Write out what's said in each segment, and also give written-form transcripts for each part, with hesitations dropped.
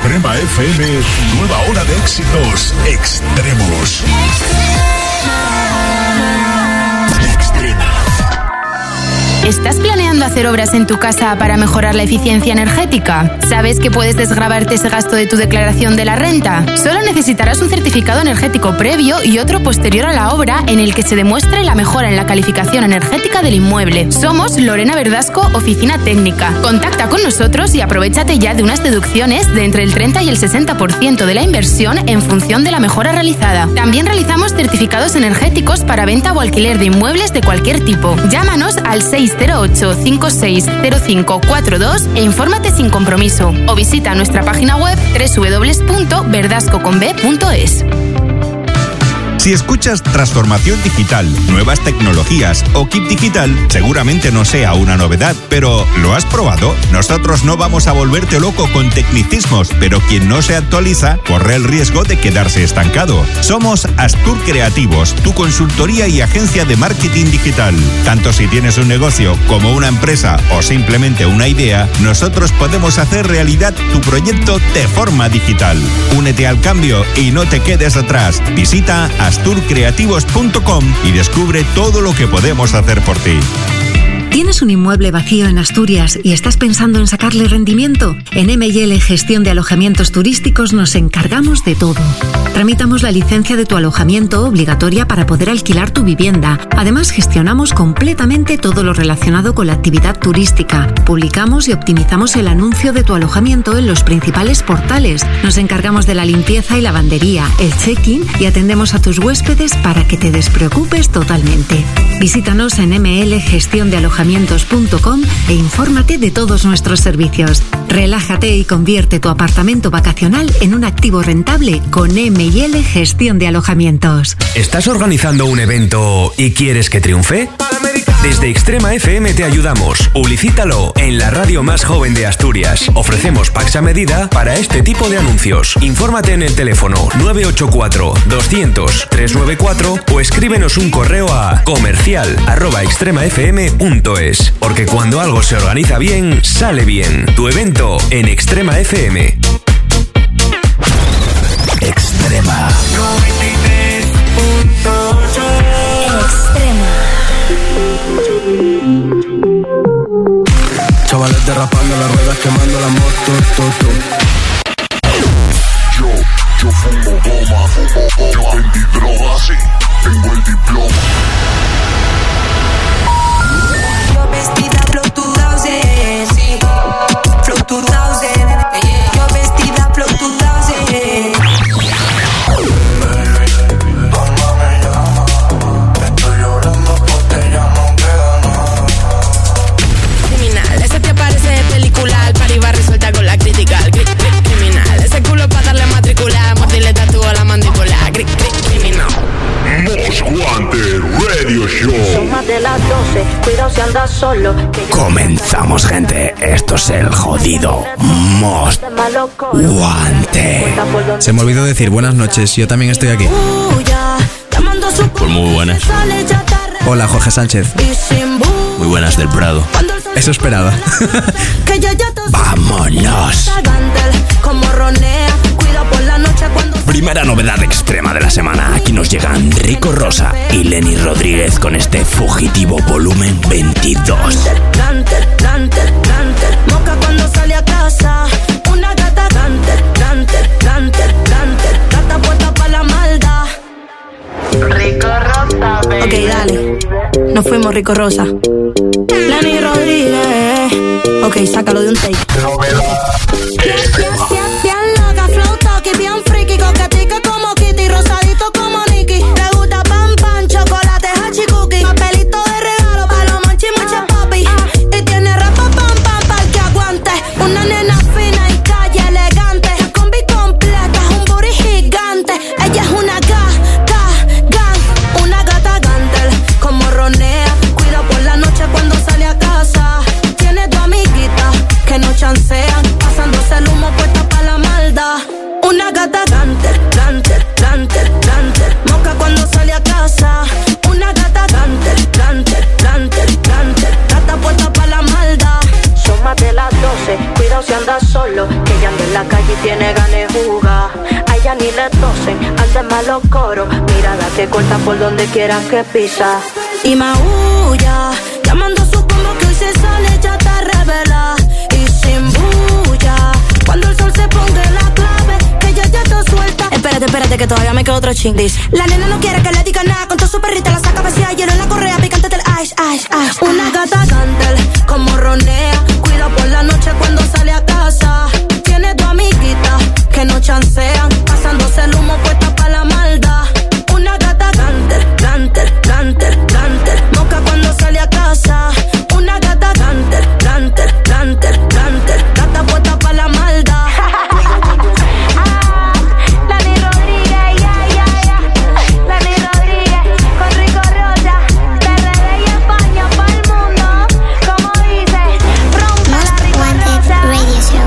Extrema FM, nueva hora de éxitos extremos. Extrema. ¿Estás planeando hacer obras en tu casa para mejorar la eficiencia energética? ¿Sabes que puedes desgravarte ese gasto de tu declaración de la renta? Solo necesitarás un certificado energético previo y otro posterior a la obra en el que se demuestre la mejora en la calificación energética del inmueble. Somos Lorena Verdasco, Oficina Técnica. Contacta con nosotros y aprovéchate ya de unas deducciones de entre el 30 y el 60% de la inversión en función de la mejora realizada. También realizamos certificados energéticos para venta o alquiler de inmuebles de cualquier tipo. Llámanos al 608-560542 e infórmate sin compromiso. O visita nuestra página web www.verdascoconb.es. Si escuchas transformación digital, nuevas tecnologías o kit digital, seguramente no sea una novedad, pero ¿lo has probado? Nosotros no vamos a volverte loco con tecnicismos, pero quien no se actualiza corre el riesgo de quedarse estancado. Somos Astur Creativos, tu consultoría y agencia de marketing digital. Tanto si tienes un negocio como una empresa o simplemente una idea, nosotros podemos hacer realidad tu proyecto de forma digital. Únete al cambio y no te quedes atrás. Visita asturcreativos.com y descubre todo lo que podemos hacer por ti. ¿Tienes un inmueble vacío en Asturias y estás pensando en sacarle rendimiento? En M&L Gestión de Alojamientos Turísticos nos encargamos de todo. Tramitamos la licencia de tu alojamiento obligatoria para poder alquilar tu vivienda. Además, gestionamos completamente todo lo relacionado con la actividad turística. Publicamos y optimizamos el anuncio de tu alojamiento en los principales portales. Nos encargamos de la limpieza y lavandería, el check-in y atendemos a tus huéspedes para que te despreocupes totalmente. Visítanos en mlgestiondealojamientos.com e infórmate de todos nuestros servicios. Relájate y convierte tu apartamento vacacional en un activo rentable con M&L Gestión de Alojamientos. ¿Estás organizando un evento y quieres que triunfe? Desde Extrema FM te ayudamos. Publicítalo en la radio más joven de Asturias. Ofrecemos packs a medida para este tipo de anuncios. Infórmate en el teléfono 984-200-394 o escríbenos un correo a comercial@extremafm.es. Porque cuando algo se organiza bien, sale bien. Tu evento en Extrema FM. Extrema. Chavales derrapando las ruedas, quemando la moto, Yo fumo goma, yo vendí droga, sí, tengo el diploma. Yo vestida Flow 2000, sí, Flow 2000, yo vestida Flow 2000. Estoy llorando porque ya no queda nada. Criminal, ese te parece de película. El party va resuelta con la crítica. Criminal, ese culo para darle matrícula. Mordirle tatúa la mandíbula. Criminal. Most Wanted Radio Show. Son más de las 12, cuidado si andas solo. Comenzamos, gente. Esto es el jodido Most Wanted. Se me olvidó decir buenas noches, yo también estoy aquí. Pues muy buenas. Hola, Jorge Sánchez. Muy buenas del Prado. Eso esperaba. ¡Vámonos! Primera novedad extrema de la semana. Aquí nos llegan Rico Rosa y Lenny Rodríguez con este Fugitivo volumen 22. Moca cuando sale a casa, una gata Ganter, gata puesta pa' la maldad. Rico Rosa, baby. Ok, dale, nos fuimos Rico Rosa. Lenny Rodríguez, ok, sácalo de un take. Bien loca, flow talkie, bien freaky, coquetica como Kitty, rosadito como Nicky. Le gusta pan, chocolate, hachi cookie, papelito de regalo pa' los monchi, mucha papi. Y tiene rapa, pam, pa'l que aguante. Una nena fina y calle elegante, combi completa, un booty gigante. Ella es una gang, una gata Gantel, como ronea, cuida por la noche cuando sale a casa. Tiene dos amiguitas que no chancean, pasándose el humo puesta pa' la maldad. Una gata Ganter, moca cuando sale a casa. Una gata Ganter, gata puesta pa' la maldad. Son más de las 12, cuidado si andas solo. Que ya ande en la la calle y tiene ganas de jugar. A ella ni le tosen, anda malo coro. Mirada que corta por donde quiera que pisa. Y maulla, llamando a su combo que hoy se sale, ya está revela. Y sin bulla, cuando el sol se ponga en la clave, que ella ya está suelta. Espérate, que todavía me queda otro chingis. La nena no quiere que le diga nada, con toda su perrita la saca vacía, hielo en la correa, picante del ice. Una gata cantel, como ronea, cuida por la noche cuando sale a casa. Tiene tu amiguita, que no chancean, pasándose el humo puesta pa' la maldad. Una gata cantel, moca cuando sale a casa. Una gata cantel, gata puesta pa' la maldad. Lani Rodríguez, Lani Rodríguez, con Rico Rocha, de RD y España pa'l mundo, como dice, rompa la Rico Rocha. Radio Show.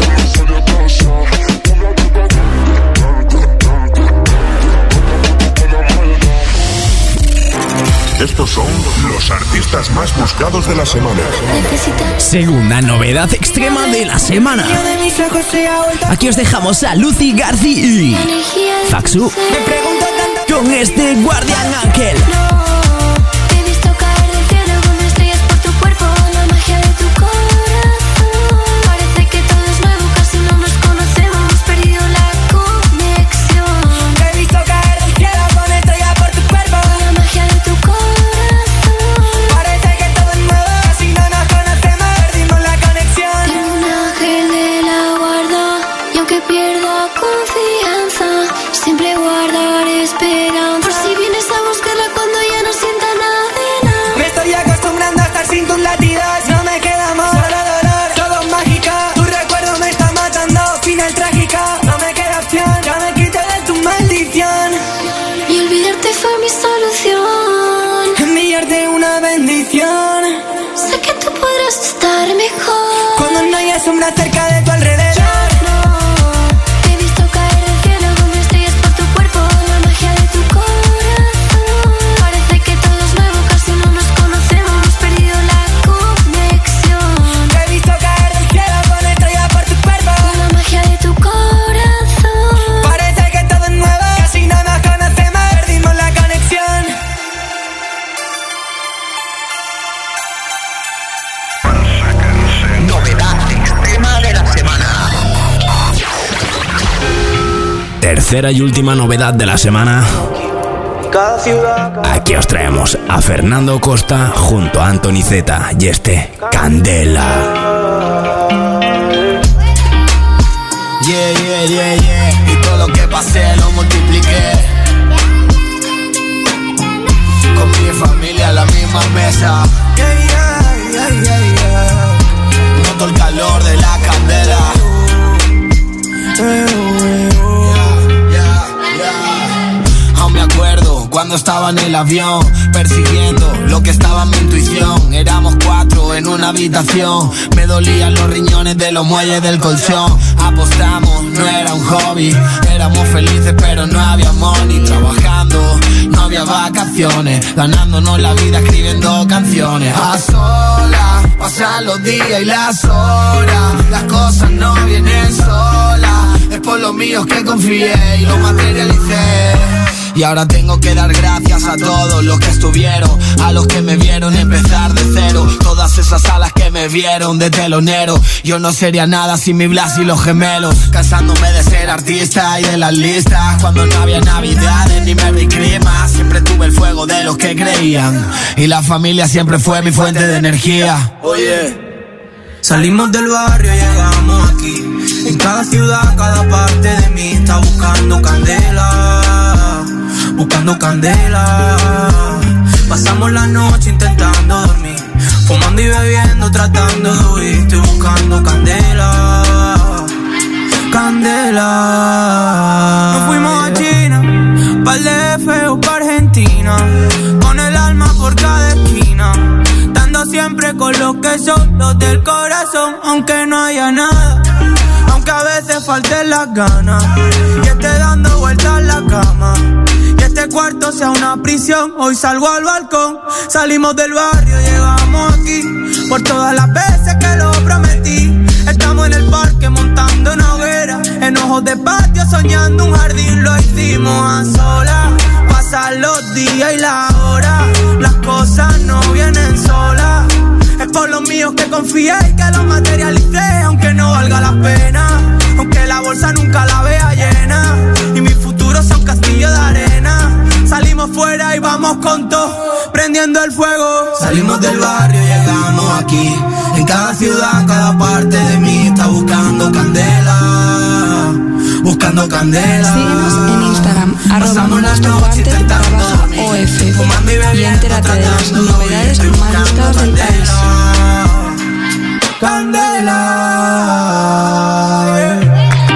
Estos son los artistas más buscados de la semana. Segunda novedad extrema de la semana. Aquí os dejamos a Lucy García y Faxu con este Guardián Ángel. Te he visto caer del cielo como estrellas por tu cuerpo, la magia de tu corazón. Parece que todo es nuevo, casi no nos conocemos, hemos perdido la conexión. Te he visto caer del cielo con estrellas por tu cuerpo, la magia de tu corazón. Parece que todo es nuevo, casi no nos conocemos, perdimos la conexión. Tengo un ángel de la guarda, y aunque pierda confianza, siempre guardaré esperanza. Por si vienes a buscarla cuando ya no sienta nada de nada. Me estoy acostumbrando a estar sin tus latidos, no me queda amor, solo dolor, todo es mágica. Tu recuerdo me está matando, final trágica. No me queda opción, ya me quité de tu maldición. Y olvidarte fue mi solución. Enviarte una bendición. Sé que tú podrás estar mejor cuando no haya sombra cerca de tu alrededor. Te he visto caer del cielo como estrellas por tu cuerpo, la magia de tu corazón. Parece que todo es nuevo, casi no nos conocemos, hemos perdido la conexión. Te he visto caer del cielo con estrellas por tu cuerpo, la magia de tu corazón. Parece que todo es nuevo, casi no nos conocemos, perdimos la conexión. Novedad extrema de la semana. Tercera y última novedad de la semana. Aquí os traemos a Fernando Costa junto a Anthony Z y este Candela. Yeah. Y todo lo que pasé lo multipliqué. Con mi familia a la misma mesa. Noto el calor de la candela. Aún me acuerdo cuando estaba en el avión, persiguiendo lo que estaba en mi intuición. Éramos 4 en una habitación, me dolían los riñones de los muelles del colchón. Apostamos, no era un hobby, éramos felices pero no había money. Trabajando, no había vacaciones, ganándonos la vida escribiendo canciones. A solas, pasan los días y las horas, las cosas no vienen solas. Es por los míos que confié y lo materialicé. Y ahora tengo que dar gracias a todos los que estuvieron, a los que me vieron empezar de cero, todas esas alas que me vieron de telonero. Yo no sería nada sin mi Blas y los gemelos, cansándome de ser artista y de las listas. Cuando no había navidades ni Merry Christmas, siempre tuve el fuego de los que creían, y la familia siempre fue mi fuente de energía. Oye, salimos del barrio y llegamos aquí. En cada ciudad, cada parte de mí está buscando candela, buscando candela. Pasamos la noche intentando dormir, fumando y bebiendo, tratando de huir. Estoy buscando candela, candela. Nos fuimos a China, pa'l DF o pa' Argentina, con el alma por cada esquina, dando siempre con los que son los del corazón. Aunque no haya nada, aunque a veces falten las ganas, y esté dando vueltas en la cama, y este cuarto sea una prisión. Hoy salgo al balcón, salimos del barrio, llegamos aquí, por todas las veces que lo prometí. Estamos en el parque montando una hoguera, lejos de patio, soñando un jardín, lo hicimos a solas. Pasan los días y la hora, las cosas no vienen solas. Es por los míos que confié y que lo materialicé, aunque no valga la pena, aunque la bolsa nunca la vea llena y mi futuro sea un castillo de arena. Salimos fuera y vamos con todo, prendiendo el fuego. Salimos del barrio y llegamos aquí. En cada ciudad, cada parte de mí está buscando candela, buscando candela. Síguenos en Instagram, @nuestroarte_OF y entérate de las novedades más buscadas del país. Candela.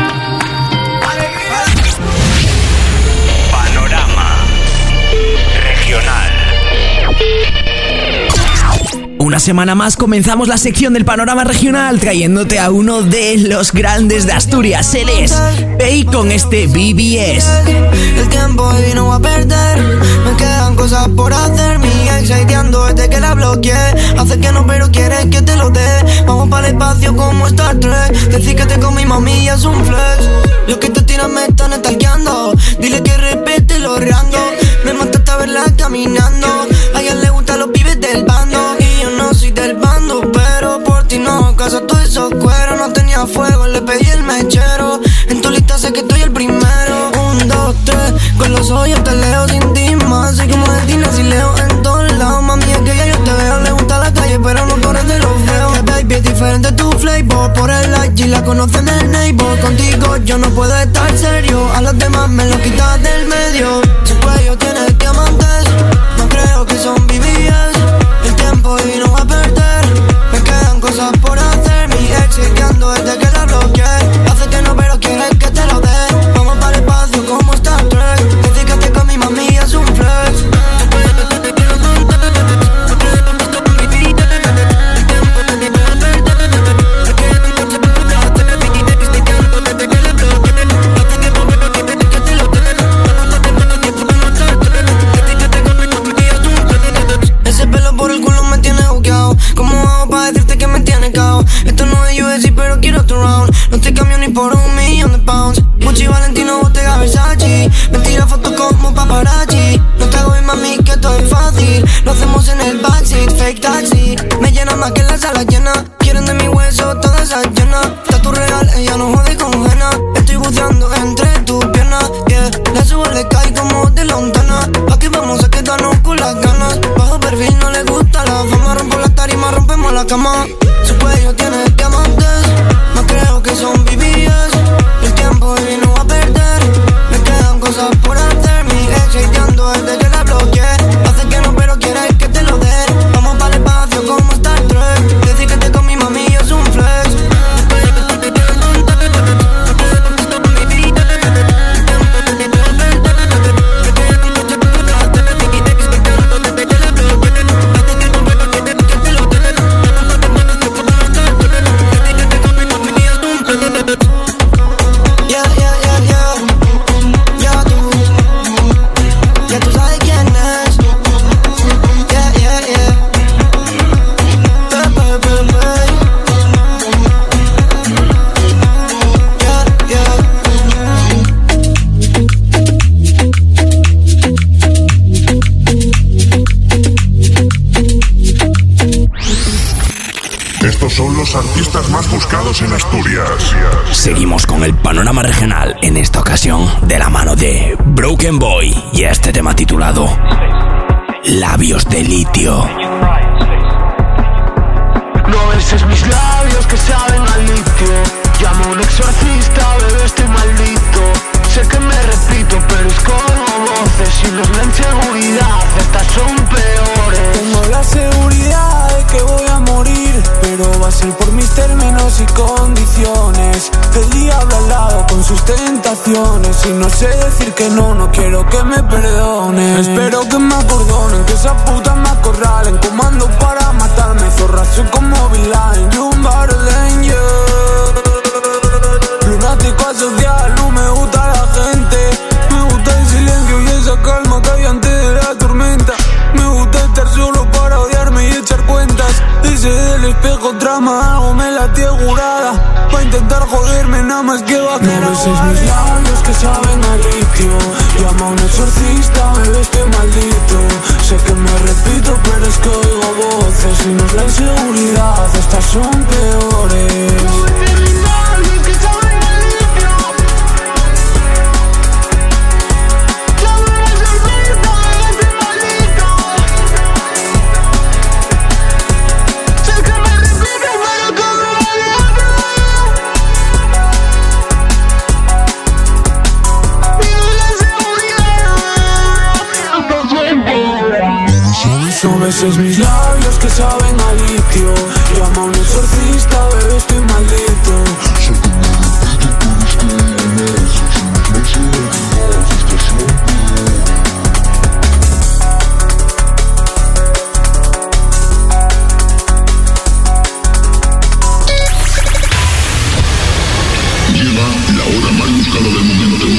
Una semana más comenzamos la sección del panorama regional trayéndote a uno de los grandes de Asturias. Él es Pei con este BBS. El tiempo hoy no va a perder, me quedan cosas por hacer. Mi ex hateando desde que la bloqueé, hace que no pero quieres que te lo dé. Vamos para el espacio como Star Trek, decir que te comí mami ya es un flex. Los que te tiran me están stalkeando, dile que respete los rangos. Me mataste a verla caminando, a ella le gustan los pibes del bando. Y yo no soy del bando, pero por ti no casa todo esos cueros. No tenía fuego, le pedí el mechero. En tu lista sé que estoy el primero. 1, 2, 3, con los ojos te leo sin ti más. Soy como de Tina, si leo en todos lados. Mami, es que ya yo te veo, le gusta la calle, pero no corres de los feos. Que baby, es diferente tu flavor, por el IG la conocen del neighbor. Contigo yo no puedo estar serio, a los demás me lo quitas del medio. Su cuello tiene diamantes, no creo que son BBS. El tiempo hoy no va a perder, me quedan cosas por hacer. Mi ex chequeando desde que la bloqueé, hace que no pero quieres que te lo dé. Vamos para el espacio como Star Trek, decir que te con mi mami es un flex. Esto no es UFC pero quiero otro round. No te cambio ni por $1,000,000 de pounds. Gucci, Valentino, Bottega, Versace. Mentira, fotos como paparazzi. No te hago ir mami que todo es fácil. Lo hacemos en el backseat, fake taxi. Me llena más que la sala llena. Quieren de mi hueso toda esa llena. Está tu real, ella no jode con jena. Estoy buceando entre tus piernas, yeah. La subo, le cae como de lontana. Aquí vamos a quedarnos con las ganas. Bajo perfil, no le gusta la fama. Rompo la tarima, rompemos la cama. Su cuello tiene diamantes, no creo que son BBS. El tiempo hoy no va a perder, me quedan cosas por hacer. Mi ex hateando desde que la bloqueé, hace que no pero quieres que te lo dé. Vamos para el espacio como Star Trek, decir que te con mi mami es un flex. Son los artistas más buscados en Asturias. Seguimos con el panorama regional, en esta ocasión de la mano de Broken Boy y este tema titulado Labios de litio. No beses mis labios que saben a litio. Llamo a un exorcista, bebé, estoy maldito. Sé que me repito, pero es como voces. Si no es la inseguridad, estas son peores. Tengo la seguridad de que voy a morir, pero va a ser por mis términos y condiciones. El diablo al lado con sus tentaciones. Y no sé decir que no, no quiero que me perdonen. Espero que me acordonen, que esas putas me acorralen. Comando para matarme, zorrazo como Bin Laden. Y un battle angel, lunático asocial, no me gusta la gente. Me gusta el silencio y esa calma que hay antes de la tormenta. Me gusta estar solo para odiarme y echar cuentas. Ese del espejo trama algo, me la tiene jurada. Va a intentar joderme, nada más que va a querer. No beses mis labios que saben a litio. Llama a un exorcista, bebé, estoy maldito. Sé que me repito, pero es que oigo voces y no es la inseguridad, estas son peores. No beses mis labios que saben a litio. Llama a un exorcista, bebé, estoy maldito. Sé que me repito, pero que me vale. No beses mis labios que saben a litio. Llama a un exorcista, bebé, estoy maldito. Sé que me repito, pero es que no es Llega la hora más buscada del momento.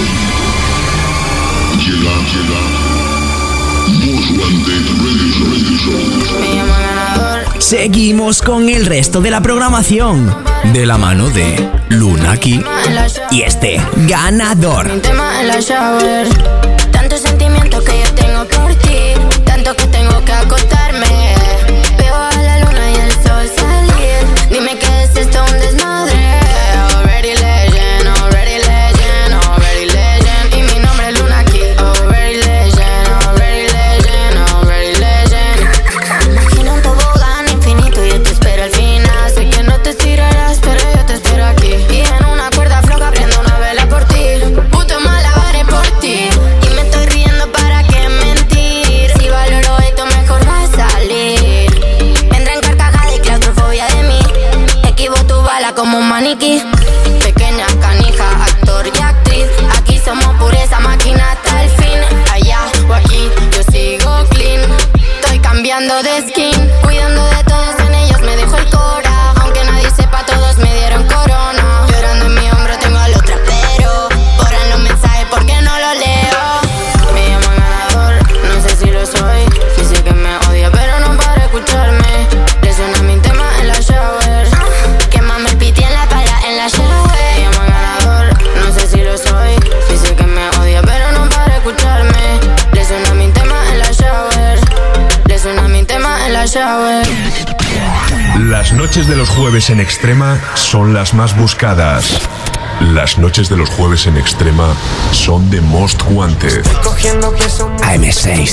Llega Most Wanted Radio Show. Seguimos con el resto de la programación de la mano de Lunaki y este ganador. Mi tema en la shower. Tanto sentimiento que yo tengo por ti, tanto que tengo que acostarme. Veo a la luna y el sol salir. Dime que es esto un desmadre. Already legend, already legend, already legend. Y mi nombre es Lunaki. Already legend, already legend, already legend. Imagina un tobogán infinito y yo te espero al final. Sé que no te estirarás, pero yo te espero aquí. Y en una cuerda floja prendo una vela por ti. Puto malabares por ti. Y me estoy riendo, para qué mentir. Si valoro esto mejor va a salir. Entra en carcajada y claustrofobia de mí. Esquivo tu bala como un maniquí. Pequeña canija, actor y actriz. Aquí somos pureza, máquina hasta el fin. Allá o aquí, yo sigo clean. Estoy cambiando de skin. Cuidando de todos, en ellos me dejo el cora. Aunque nadie sepa, todos me dieron corona. Llorando en mi hombro tengo al otro, pero borran los mensajes porque no los leo. Me llaman ganador, no sé si lo soy. Dice que me odia, pero no para escucharme. Le suena mi tema en la shower. Quémame el piti en la pala en la shower. Me llaman ganador, no sé si lo soy. Dice que me odia, pero no para escucharme. Le suena mi tema en la shower. Le suena mi tema en la shower. Las noches de los jueves en Extrema son las más buscadas. Las noches de los jueves en Extrema son de Most Wanted. AM6,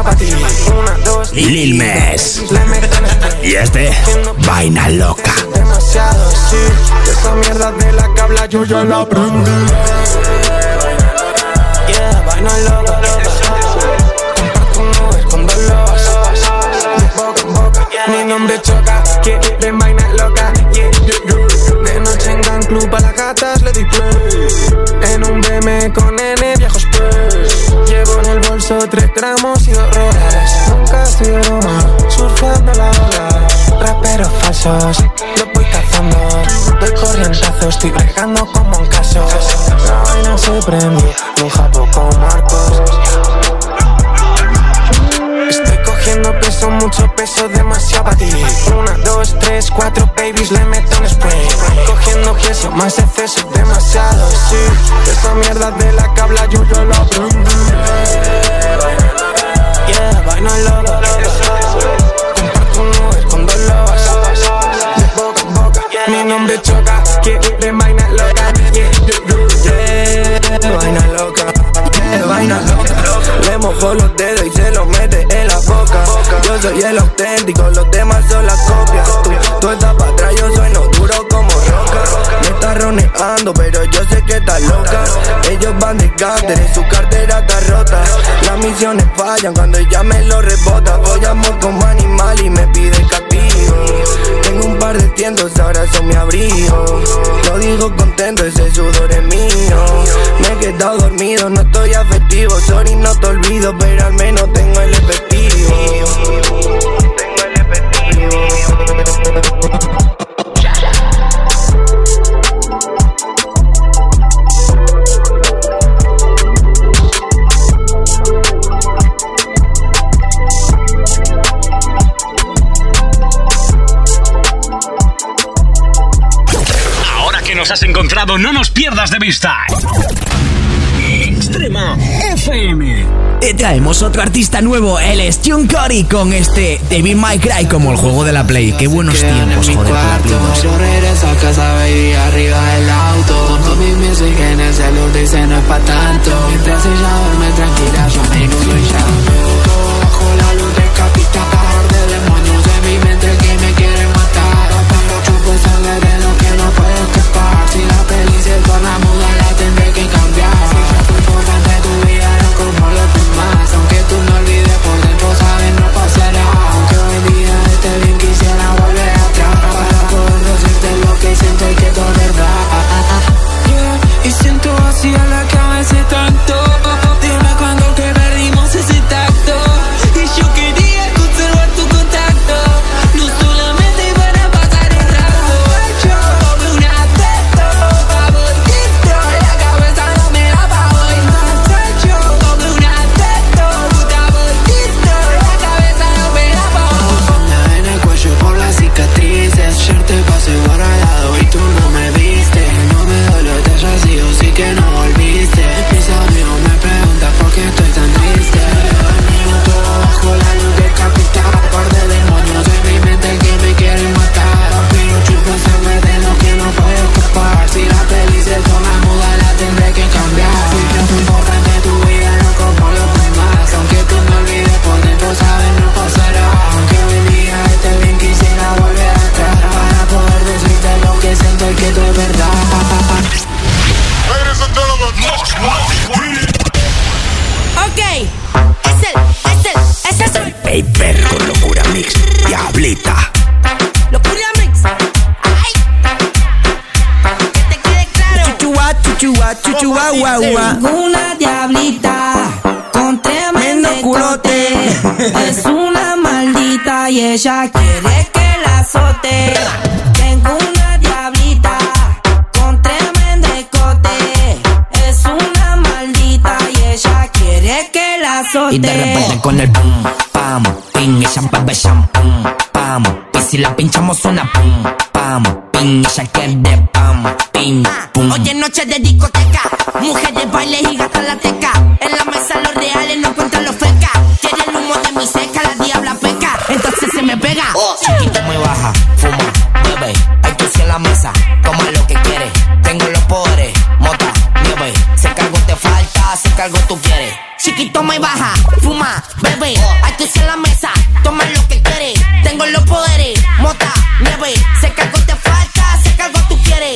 Lil Mes y este Vaina Loca. Demasiado, sí. Esa mierda de la que habla yo ya la aprendí. Yeah, vaina loca. Comparto un Uber con dos lobas. De boca en boca. Mi nombre choca. Quieren vaina loca. Yeah, de noche en Gang Club a las gatas le di play. En un BM con N viejos pues. Llevo en el bolso 3 gramos y 2 rolas. Nunca estoy de broma, surfeando la ola. Raperos falsos, los voy cazando. Doy corrientazos, estoy bregando como un caso. La vaina se prendió, un japo con Marcos. Estoy cogiendo peso, mucho peso, demasiado para ti. 1, 2, 3, 4 babies, le meto un spray. Cogiendo peso, más exceso, demasiado, sí. Esa mierda de la que habla yo ya la aprendí. Yeah, vaina loca. Comparto un Uber con 2 lobas. De boca en boca, mi nombre choca. Quieren vaina loca. Yeah, vaina loca. Yeah, vaina loca. Le mojo los dedos y se los mete en la boca. Yo soy el auténtico, los demás son las copias. Tú estás para atrás, yo soy no duro como roca. Me está roneando, pero yo sé que estás loca. Ellos van de cárter, su cartera está rota. Las misiones fallan cuando ella me lo rebota. Voy amor como animal y me pide castigo. Tengo un par de tientos, ahora son mi abrigo. Lo digo contento, ese sudor es mío. Me he quedado dormido, no estoy afectivo. Sorry, no te olvido, pero al menos tengo el efectivo. Tengo el efectivo. nos has encontrado, no nos pierdas de vista. Extrema FM. Te traemos otro artista nuevo, él es John Cory con este Devil May Cry, como el juego de la Play. Qué buenos tiempos, joder, con la Play 2. Yo regreso a casa, baby, arriba del auto. Con mi music en el celular dice no es pa' tanto. Mientras ella duerme tranquila, yo me inundo y ya. Todo bajo la luz del capital. De demonios en mi mente que me quieren matar. Pero chupo sangre de lo que no puedo escapar. Si la peli se torna muda, la tendré que cambiar. Si ya fue importante tu vida, no como los demás. Aunque tú no olvides, por dentro sabes no pasará. Aunque hoy día esté bien, quisiera volver atrás para poder decirte lo que siento y que todo es verdad. Yeah. Y siento así a la cabeza tanto. Dime cuándo que perdimos ese tacto. Y yo quería conservar tu contacto, no solamente para pasar el rato. Yo como un ateto, favorito, la cabeza no me da pa' hoy. Yo como un ateto, favorito, la cabeza no me da pa' hoy. En el cuello por las cicatrices, ayer te pasé por al lado y tú no me viste. No me duele, te haya sido, sí que no volviste. Mis amigos me preguntan por qué estoy tan triste. Todo bajo la luz del capital. Par de demonios en mi mente que me quieren matar. Pero chupo sangre de lo que no puedo escapar. Si la peli se torna muda, la tendré que cambiar. Si yo fui importante tu vida, no como los demás. Aunque tú no olvides, por dentro sabes no pasará. Aunque hoy día esté bien, quisiera volver atrás para poder decirte lo que siento y que todo es verdad. Ok, ese es el Paper con Locura Mix, Diablita. Locura Mix. Ay, que te quede claro. Chuchua, guagua. Tengo una diablita con tremendo culote. Es una maldita y ella quiere que la azote. Tengo una diablita con tremendo cote. Es una maldita y ella quiere que la azote. Y de repente con el pum, pam, ping, ella bebe shampoo, pam. Y si la pinchamos suena pum, pam, ping, ella quiere pam, ping, pum. Hoy es noche de discoteca, mujeres baile y gastan la teca. En la mesa los reales no encuentran los fecas. Quiere el humo de mi seca, la diabla peca. Entonces se me pega. Chiquito muy baja, fuma, bebe, hay que en la mesa, toma lo que quieres. Tengo los poderes, mota, nieve. Si algo te falta, si algo tú quieres. Chiquito me baja, fuma, bebe, hay que en la mesa, toma lo que quieres. Tengo los poderes, mota, nieve. Sé que algo te falta, sé que algo tú quieres.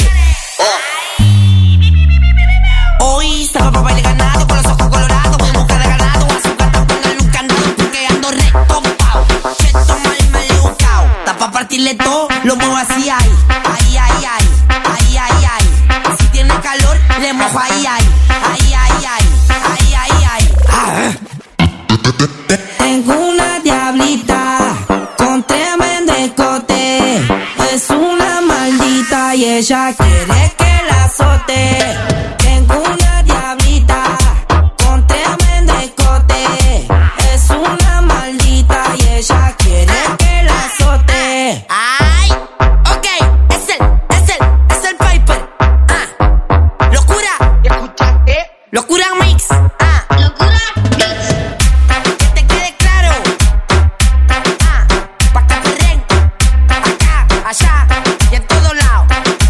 Hoy se va para baile ganado, con los ojos colorados, con boca de ganado. A su gata póngale un candado, porque ando recompao. Que toma el maleducao. Está pa' partirle todo, lo muevo así, ay. Ay, ay, ay, ay, ay, ay. Si tiene calor, le mojo ahí, ay. Ay, ay, ay, ay, ay, ay. Tengo una diablita con tremendo cote. Es una maldita y ella quiere que la azote. Tengo una diablita con tremendo cote. Es una maldita y ella quiere que la azote. Ay, ok, es el Piper. Locura, locura mix. Locura mix. Que te quede claro. Pa' que perren. Acá, allá y en todo lado.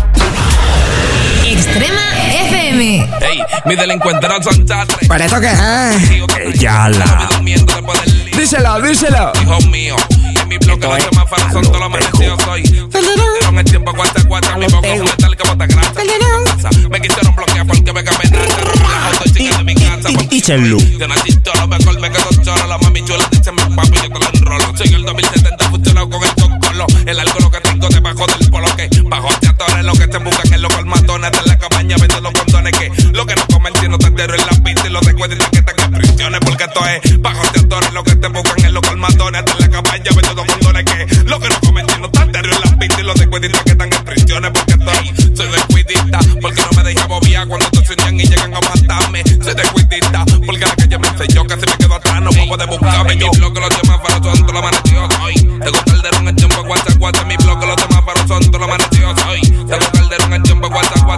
Extrema FM. Ey, mi delincuente no son chastres. ¿Para esto qué? Ya la. Díselo. Hijo mío, en mi bloque los semáforos son todos los amanecidos hoy. Dieron el tiempo cuarta, mi boca es metal como tan grande. Me quisieron bloquear porque me caminaron. Estoy chica de mi casa. Y Chelu. Yo nací cholo, mejor me quedo cholo. La mami chula dice mi papi, yo te lo enrolo. Soy el 2070 funcionado con el chocolo. El algo lo que tengo debajo del polo que bajo hacia torres. Lo que te buscan en los colmatones de la cabaña. Vende los condones que lo que no comen si no te entero en la pista. Y los descuentos que tengan prisiones porque esto es bajo hacia torres. Lo que te buscan en los colmatones de la cabaña. Vende los condones que lo que no comen si no te entero en la pista. Y los descuentos que tengan prisiones porque esto es. Soy descuidista porque no me deja bobear cuando te sueñan y llegan a matarme. Soy descuidista porque la calle me enseñó que si me quedo atrás no puedo de buscarme. Yo bloque los semáforos son todos los amanecidos hoy. Tengo calderón en chumbo, guacha, mi bloque los semáforos son todos los amanecidos hoy. Tengo calderón en chumbo, guacha,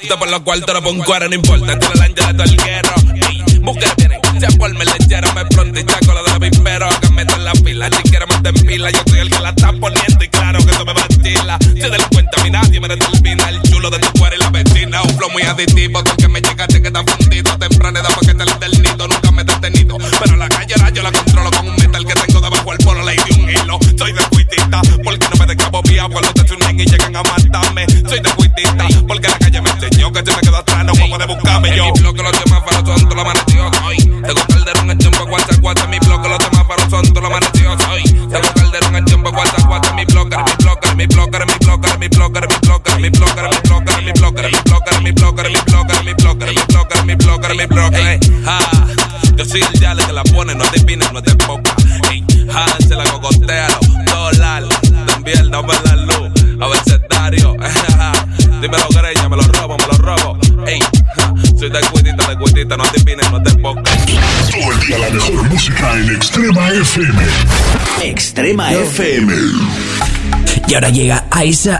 Te por los cuartos no pon cuero, no importa. Tú la lancha de todo el guerro. Mujeres vienen, ya por me lechero, me pronto y ya con lo de la vispero. Acá meto en la pila, si quieres meter en pila. Yo soy el que la está poniendo y claro que eso me vacila. Soy delincuente, a mí nadie me determina. El chulo de tu cuero y la vecina. Un flow muy adictivo, porque me llegaste que está fundido. Temprano edad porque te el internito, nunca me he detenido. Pero la calle yo la controlo con un metal que tengo debajo el polo, ley de un hilo. Soy de cuitita, porque no me descabo vía. Cuando te unen y llegan a matarme. Soy de cuitita, porque la calle me enseñó que si me quedo atrás no puedo buscarme yo. En mi bloque los semáforos son todos los amanecidos hoy. Tengo calderón en tiempo guacha, en mi bloque los semáforos son todos los amanecidos hoy. Tengo calderón en tiempo guacha, en mi bloque, en mi bloque, en mi bloque, en mi bloque, en mi bloque, en mi bloque, en mi bloque, en mi bloque, en mi bloque, en mi bloque, en mi bloque, en mi bloque, en mi bloque, en mi bloque, en mi bloque, en mi bloque. Yo soy el diale que la pone, no te pines, no te poca. Se la cocotealo, dólar, también dame la luz, a veces Dario. Dímelo, Greña, me lo robo. Soy de cuitita, no te pines, no te poca. Todo el día la mejor música en Extrema FM. Extrema FM. Y ahora llega Aisa.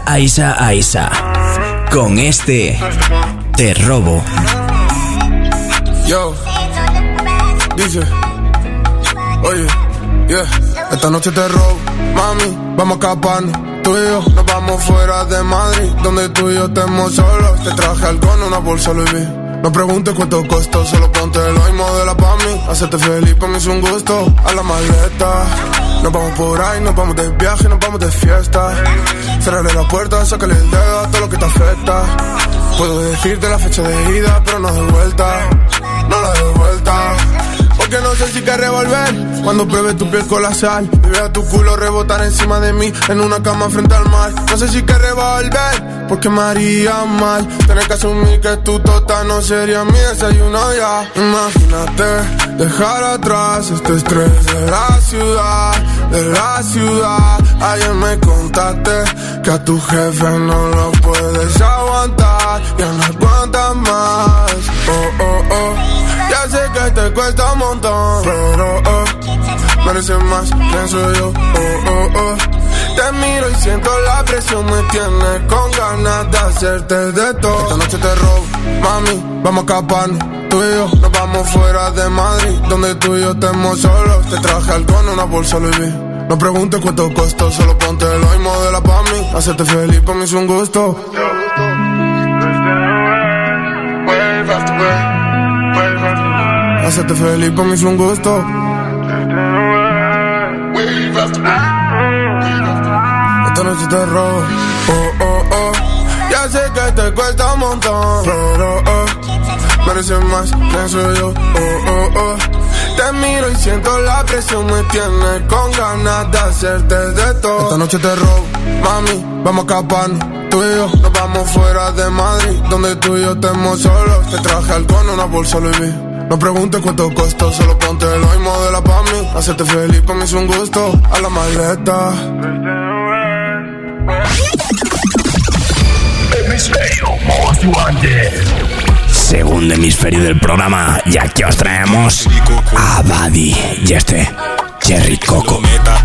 Con este Te Robo. Yo, dice, oye, yeah, esta noche te robo, mami, vamos a escaparnos. Tú y yo nos vamos fuera de Madrid, donde tú y yo estemos solos. Te traje alcohol, una bolsa Louis V. No preguntes cuánto costó, solo póntelo y modela pa' mí. Hacerte feliz pa' mí es un gusto. A la maleta, nos vamos por ahí, nos vamos de viaje, nos vamos de fiesta. Cerraré la puerta, sácale el dedo a todo lo que te afecta. Puedo decirte la fecha de ida, pero no de vuelta. No la de vuelta. Porque no sé si querré volver cuando pruebe tu piel con la sal y vea tu culo rebotar encima de mí en una cama frente al mar. No sé si querré volver porque me haría mal tener que asumir que tu tota no sería mi desayuno ya. Imagínate dejar atrás este estrés de la ciudad. Ayer me contaste que a tu jefe no lo puedes aguantar. Ya no aguantas más. Ya sé que te cuesta un montón, pero mereces más, pienso yo. Te miro y siento la presión, me tiene con ganas de hacerte de todo. Esta noche te robo, mami, vamos a escaparnos. Tú y yo nos vamos fuera de Madrid, donde tú y yo estemos solos. Te traje alcohol, una bolsa Louis V. No preguntes cuánto costó, solo póntelo y modela pa' mí. Hacerte feliz pa' mí es un gusto. Hacerte feliz pa' mí es un gusto. Esta noche te robo, ya sé que te cuesta un montón, pero mereces más, pienso yo. Te miro y siento la presión, me tiene con ganas de hacerte de todo. Esta noche te robo, mami, vamos a escaparnos. Tú y yo nos vamos fuera de Madrid, donde tú y yo estemos solos. Te traje alcohol, una bolsa Louis V. No preguntes cuánto costó, solo póntelo y modela pa' mí. Hacerte feliz pa' mí es un gusto. A la maleta. Segundo hemisferio del programa, y aquí os traemos a Buddy y este Cherry Coco.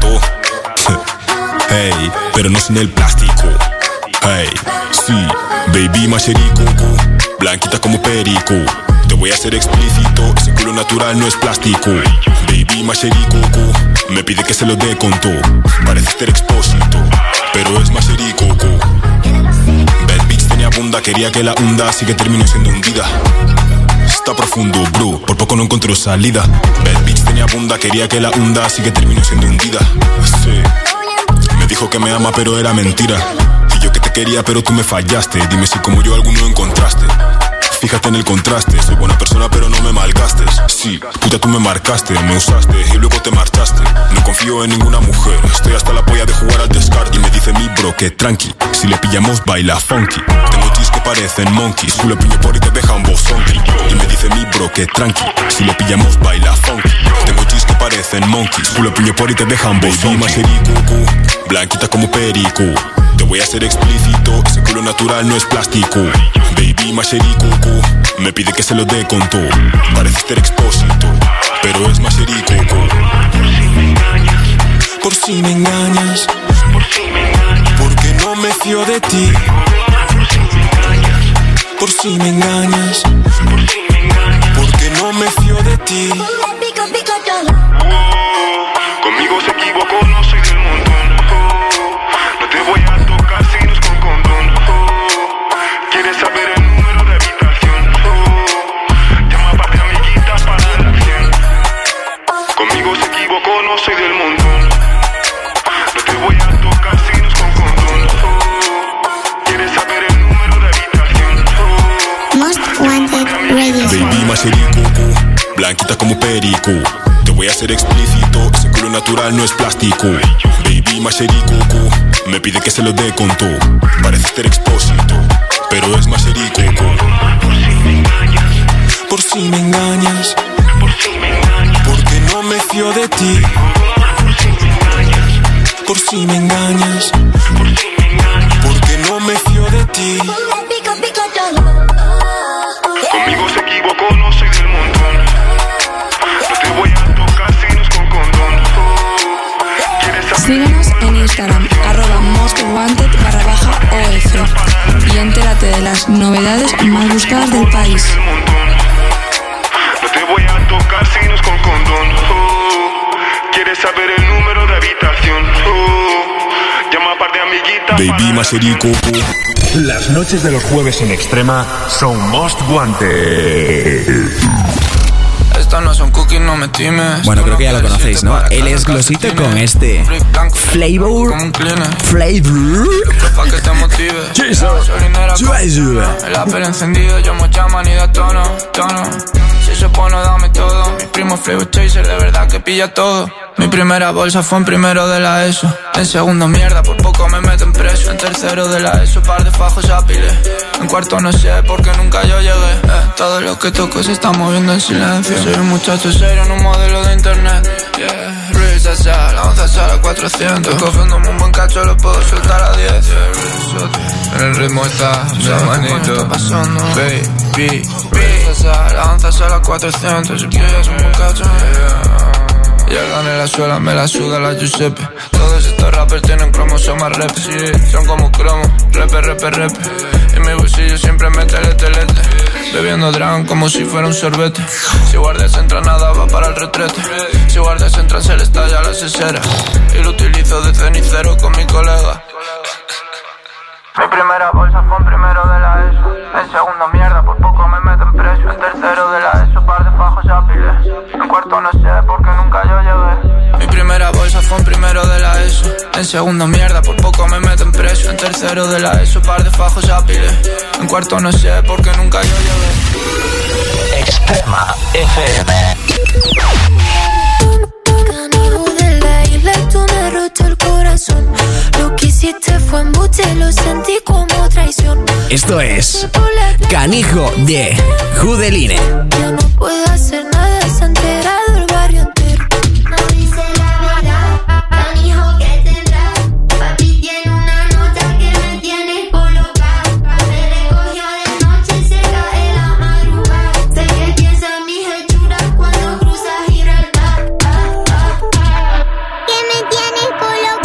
Hey, pero no sin el plástico. Hey, sí, baby machericoco, blanquita como perico. Te voy a ser explícito, ese culo natural no es plástico. Baby machericoco, me pide que se lo dé con todo. Parece ser expósito, pero es machericoco. Bad bitch tenía bunda, quería que la hunda, así que terminó siendo hundida. Está profundo, bro, por poco no encontró salida. Bad bitch tenía bunda, quería que la hunda, así que terminó siendo hundida. Sí. Me dijo que me ama, pero era mentira. Y yo que te quería, pero tú me fallaste. Dime si como yo alguno encontraste. Fíjate en el contraste, soy buena persona pero no me malgastes. Sí, puta tú me marcaste, me usaste y luego te marchaste. No confío en ninguna mujer, estoy hasta la polla de jugar al descarte. Y me dice mi bro que tranqui, si le pillamos baila funky. Tengo chis que parecen monkeys, tú le pillo por y te dejan bozonky. Y me dice mi bro que tranqui, si le pillamos baila funky. Tengo chis que parecen monkeys, tú le pillo por y te dejan bozonky. Baby machericoco, blanquita como perico. Te voy a ser explícito, ese culo natural no es plástico. Baby machericoco, me pide que se lo dé con todo. Parece ser expósito, pero es machericoco. Por si me engañas, porque no me fío de ti. Por si me engañas, porque no me fío de ti. Conmigo se equivocó, no soy del montón. No te voy a tocar si no es con condón. ¿Quieres saber el número de habitación? Llama a par de amiguitas para la acción. Conmigo se equivocó, no soy del montón. No te voy a tocar si no es con condón. ¿Quieres saber el número de habitación? Most Wanted Radio. Baby Machericucu, blanquita como perico. Te voy a hacer explícito, ese culo natural no es plástico. Baby Machericucu, me pide que se lo dé con tú. Parece ser expósito, pero es Machericucu. Por si me engañas, porque no me fío de ti. Por si me engañas, porque no me fío de ti. Conmigo se equivocó, no soy del montón. No te voy a tocar si no es con condón. Síguenos en Instagram, @mostwanted_OF y entérate de las novedades más buscadas del país. No te voy a tocar si no es con condón. ¿Quieres saber el número de habitación? Llama a par de amiguitas. Baby Machericucu. Las noches de los jueves en Extrema son Most Wanted. Estos no son cookies, no me times. Bueno, creo que ya lo conocéis, ¿no? Él es Glosito con este Flavor. Pa' que te motive. El apel encendido, yo me llaman y da tono. Si se pone, dame todo. Mi primo Flavor Chaser, de verdad que pilla todo. Mi primera bolsa fue en primero de la ESO. En segundo mierda, por poco me meten preso. En tercero de la ESO, par de fajos apilé. En cuarto no sé, porque nunca yo llegué. Todo lo que toco se está moviendo en silencio. Soy un muchacho serio en un modelo de internet. Risa, la onza sale a 400. Cogiéndome un buen cacho, lo puedo soltar a 10. En el ritmo está, manito. Pasando, baby. Risa, la onza sale a 400. Si quieres un buen cacho, llegan en la suela, me la suda la Giuseppe. Todos estos rappers tienen cromosomas rep, sí, son como cromo, repe. En mi bolsillo siempre me telete. Bebiendo drag como si fuera un sorbete. Si guardias entran, nada va para el retrete. Si guardias entran, se le estalla la cesera. Y lo utilizo de cenicero con mi colega. Mi primera bolsa fue en primero de la ESO. En segundo mierda, por poco me meten preso. En tercero de la ESO, par de fajos apilé. En cuarto no sé, porque nunca yo llegué. Mi primera bolsa fue en primero de la ESO. En segundo mierda, por poco me meten preso. En tercero de la ESO, par de fajos apilé. En cuarto no sé, porque nunca yo llegué. Extrema FM. Canijo de la isla, tú me has roto el corazón. Lo que hiciste fue embute, lo sentí como traición. Esto es Canijo de Judeline. Ya no puedo hacer nada, se ha enterado el barrio entero. No dice la verdad, canijo que tendrás. Papi tiene una nota que me tiene colocado. Me recogió de noche, se cae la madrugada. Sé que piensa en mis hechuras cuando cruzas Gibraltar. Que me tienen colocado.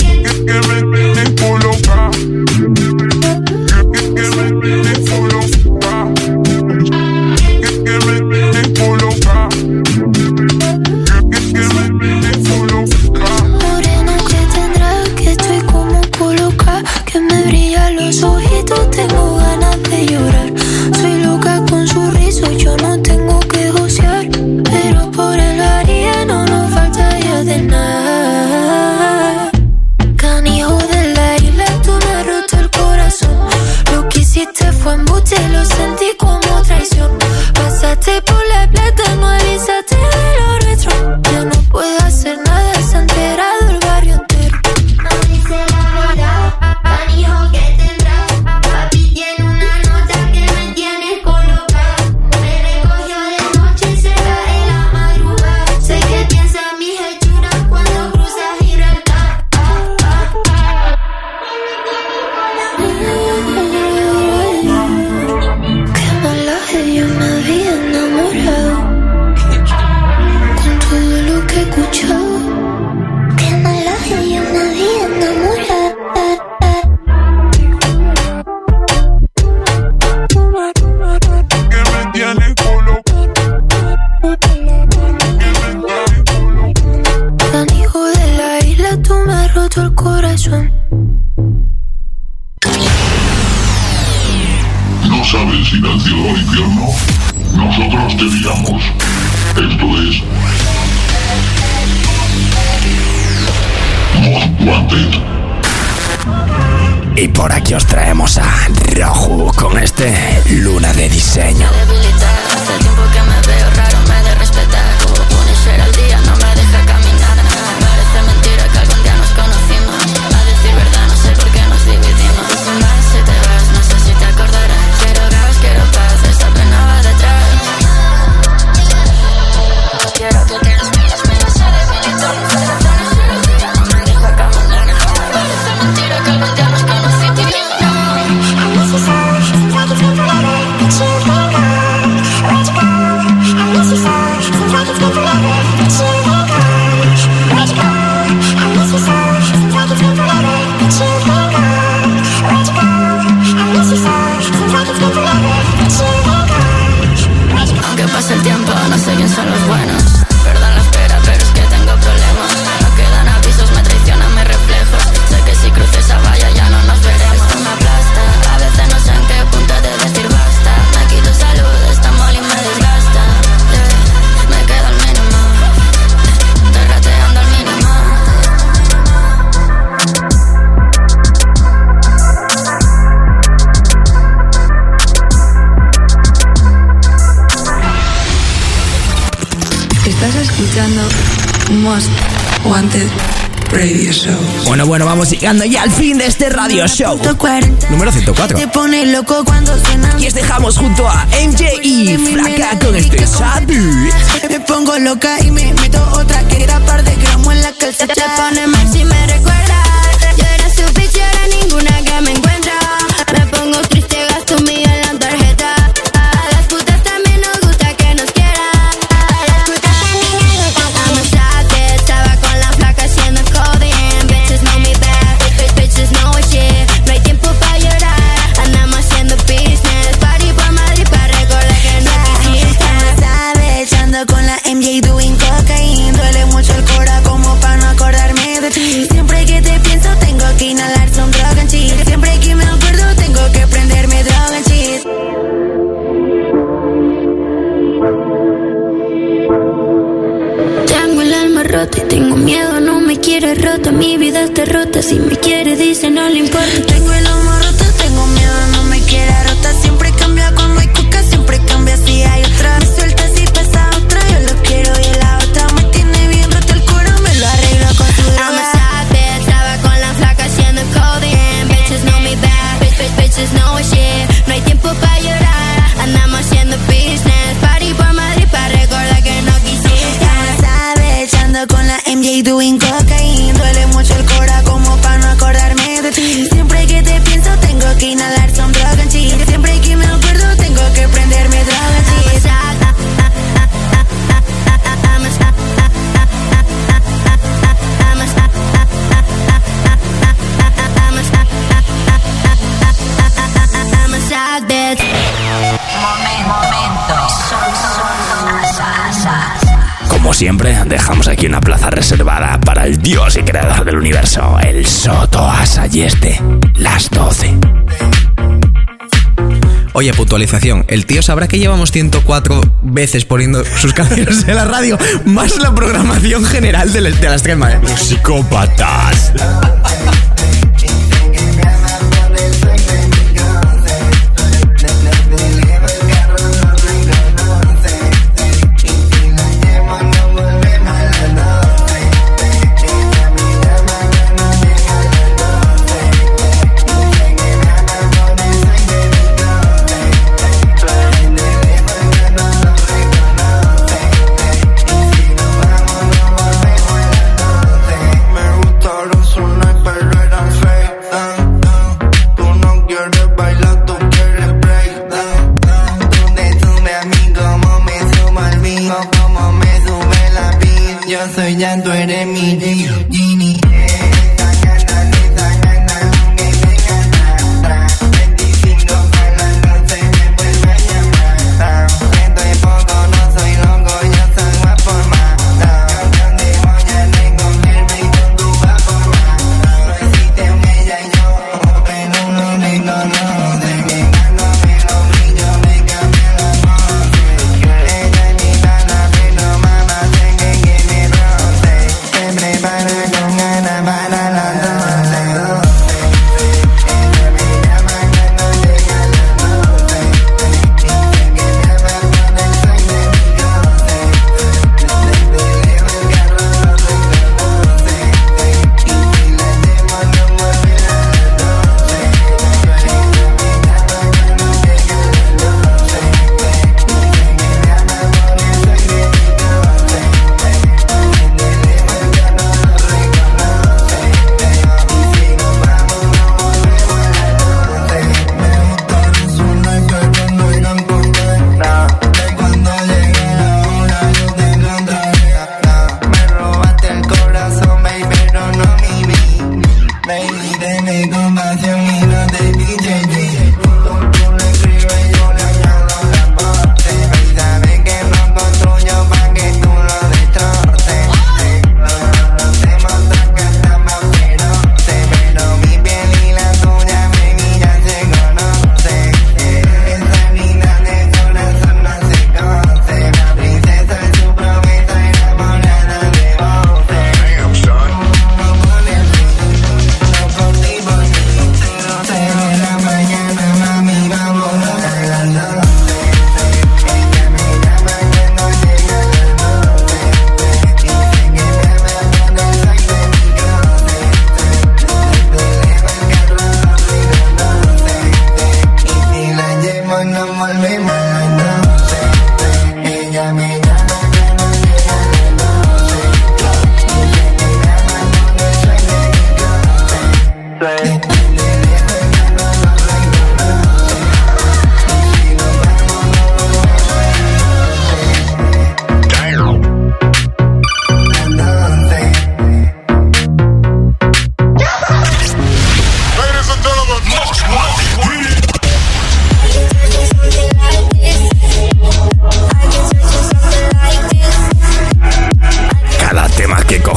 attention. ¿No sabes ir al cielo o al infierno? Nosotros te guiamos. Esto es Most Wanted. Y por aquí os traemos a Roju con este Luna de Diseño. Hace tiempo que me veo raro, me de respetar. Como Punisher al día, no me deja caminar. Parece mentira que algún día nos conocimos. A decir verdad, no sé por qué nos dividimos. Si más si te vas, no sé si te acordarás. Quiero gas, quiero paz, esa pena va detrás. Quiero que tienes mías, se debilitó. No me deja caminar. Parece mentira que algún día nos conocimos. Aunque pase el tiempo, no sé quién son los buenos. Perdón la espera, pero es que tengo problemas. No quedan avisos, me traicionan mis reflejos. Sé que si cruzo esa valla ya no nos veremos. Esto me aplasta, a veces no sé en qué punto de decir basta. Me quito salud, esta moli me desgasta. Me quedo al mínimo, estoy rateando al mínimo. Estás escuchando Most Wanted Radio Show. Bueno, vamos llegando ya al fin de este radio show número 104. Te pone loco cuando suena. Y os dejamos junto a MJ y Flaca con este Sabi. Me pongo loca y me meto otra que era par de gramos en la calceta. Te pone mal si me recuerda. Yo era su bitch y ahora ninguna que me encuentra. Me pongo triste, gasto un millón en la tarjeta. A las putas también nos gusta que nos quieran. A las putas también nos gusta. I'm a savage, estaba con la flaca haciendo coding. Bitches know me bad, bitches know shit. No hay tiempo para llorar, andamos haciendo business. Party por Madrid para recordar que no quisiste. Sabes, ando con la MJ doing cocaine. Duele mucho el cora como pa' no acordarme de ti. Siempre que te pienso tengo que inhalar some drug and cheese. Siempre que me acuerdo tengo que prenderme drug and cheese. Tengo el alma rota y tengo miedo, no me quiere rota. Mi vida está rota, si me quiere dice no le importa. Tengo el alma rota, tengo miedo, no me quiere rota. Siempre cambia cuando hay coca, siempre cambia si hay otra. Me suelta si pasa otra, yo lo quiero y la otra me tiene bien roto el cuero, me lo arreglo con su droga. I'm a savage, estaba con la flaca haciendo coding. Bitches know me bad, bitches know shit. No hay tiempo para llorar, andamos haciendo business. Party por Madrid para recordar que no quisiste. Sabes, ando con la MJ doing cocaine. Duele mucho el cora como pa' no acordarme de ti. Siempre que te pienso tengo que inhalar some drug and cheese. Siempre que me acuerdo tengo que prenderme drug and cheese. I'm a sad bitch. Como siempre, dejamos aquí una plaza reservada para el dios y creador del universo, el Soto Asa y las 12. Oye, puntualización, el tío sabrá que llevamos 104 veces poniendo sus canciones en la radio, más la programación general de la extrema, ¿eh? Psicópatas. Soy ya, tú eres mi Genie.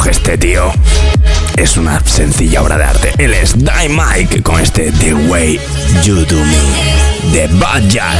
coge este tío. Es una sencilla obra de arte. Él es Dynamite con este The Way You Do Me de Bad Gyal.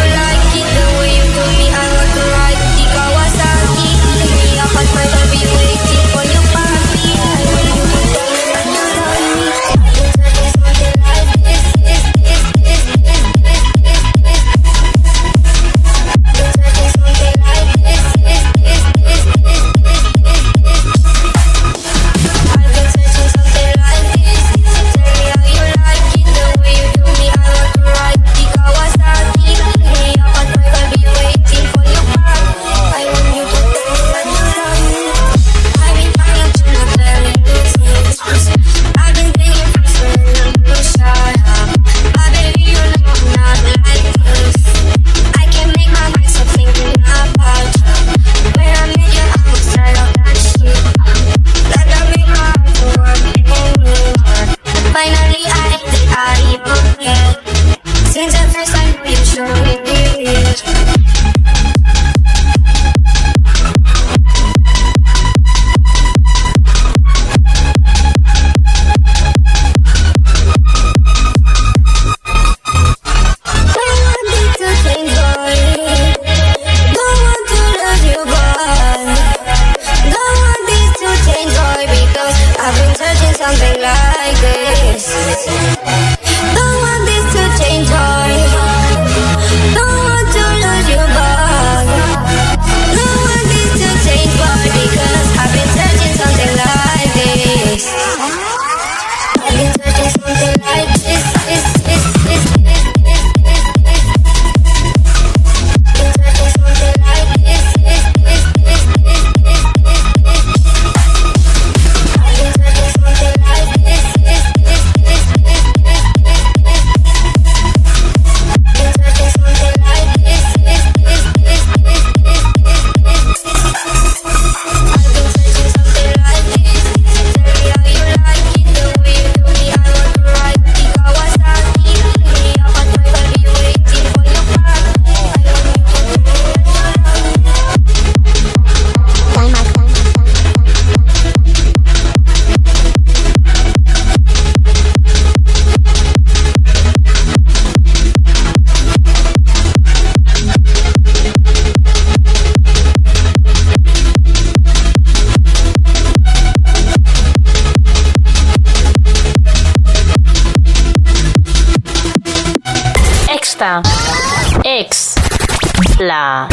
La